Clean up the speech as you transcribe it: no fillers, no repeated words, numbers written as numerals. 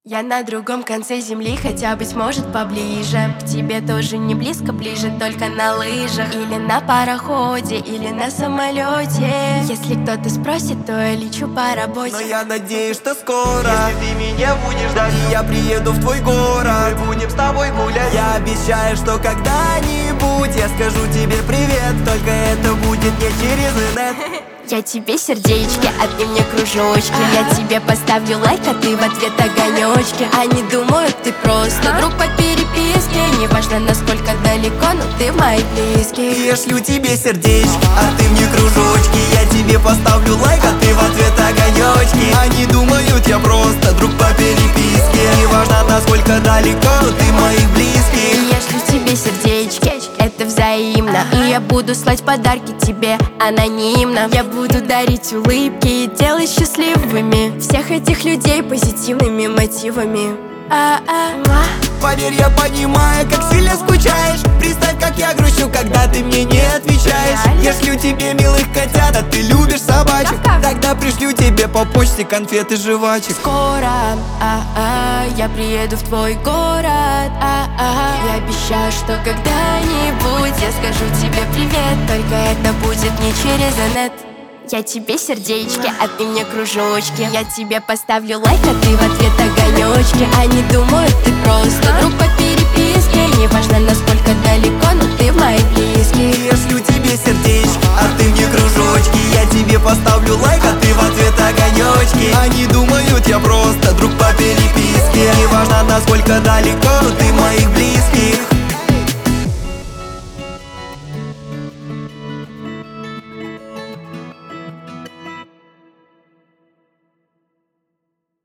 Я на другом конце земли, хотя, быть может, поближе. К тебе тоже не близко, ближе только на лыжах. Или на пароходе, или на самолете. Если кто-то спросит, то я лечу по работе. Но я надеюсь, что скоро, если ты меня будешь ждать, я приеду в твой город, мы будем с тобой гулять. Я обещаю, что когда-нибудь я скажу тебе привет. Только это будет не через инет. Я тебе сердечки, а ты мне кружочки. Я тебе поставлю лайк, а ты в ответ огонечки. Они думают, ты просто друг по переписке. Неважно, насколько далеко, но ты в моих близких. Я шлю тебе сердечки, а ты мне кружочки. Я тебе поставлю лайк, а ты в ответ огонечки. Они думают, я просто друг по переписке. Неважно, насколько далеко, но ты в моих близких. Я шлю тебе сердечки, это взаимно. И я буду слать подарки тебе анонимно. Я буду дарить улыбки и делать счастливыми всех этих людей позитивными мотивами. Поверь, я понимаю, как сильно скучаешь. Представь, как я грущу, когда ты мне не отвечаешь. Я шлю тебе милых котят, а ты любишь собачек. Тогда пришлю тебе по почте конфеты жвачек. Скоро, я приеду в твой город. Я обещаю, что когда-нибудь я скажу тебе привет. Только это будет не через инет. Я тебе сердечки, а ты мне кружочки. Я тебе поставлю лайк, а ты в ответ огонечки. Они думают, ты просто друг по переписке. Неважно, насколько далеко, но ты в моих близких. Я шлю тебе сердечки, а ты мне кружочки. Я тебе поставлю лайк, а ты в ответ огонечки. Они думают, я просто друг по переписке. Неважно, насколько далеко, но ты